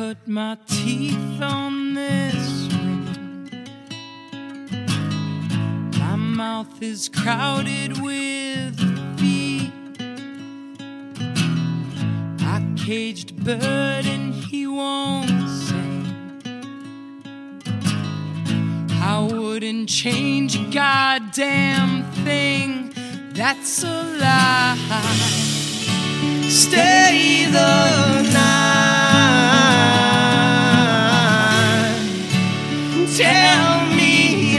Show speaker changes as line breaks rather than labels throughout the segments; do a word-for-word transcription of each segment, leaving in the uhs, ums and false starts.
cut my teeth on this ring. My mouth is crowded with feet. I caged a bird and he won't sing. I wouldn't change a goddamn thing. That's a lie. Stay the night. Tell me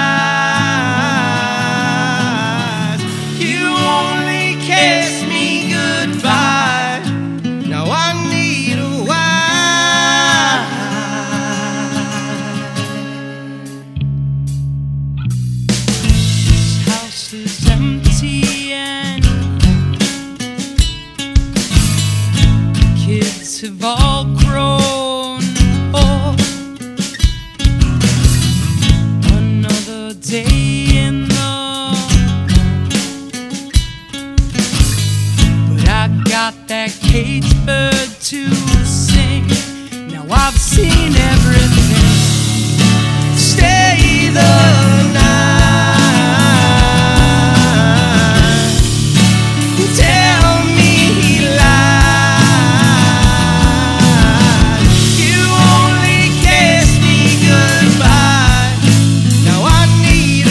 lies. You only kiss me goodbye. Now I need a wine. This house is empty and kids have all grown old. Another day in the home, but I got that caged bird to sing. Now I've seen everything. Stay the night. Tell me lies. You only kiss me goodbye. Now I need a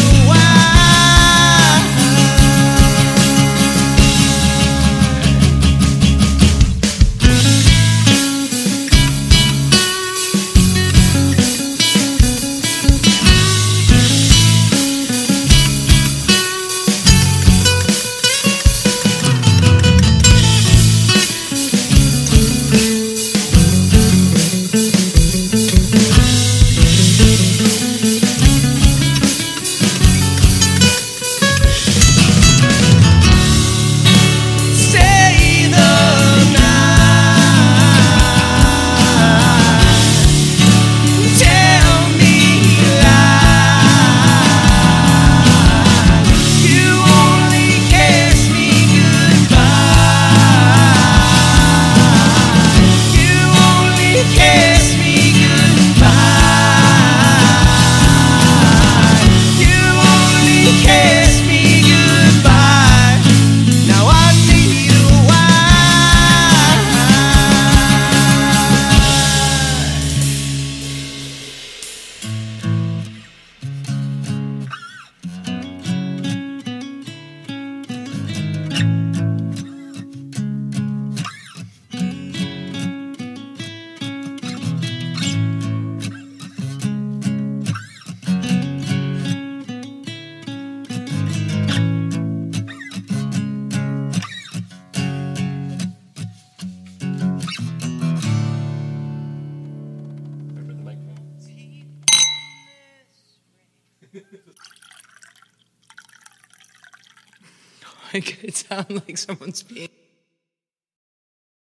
It sounds like someone's being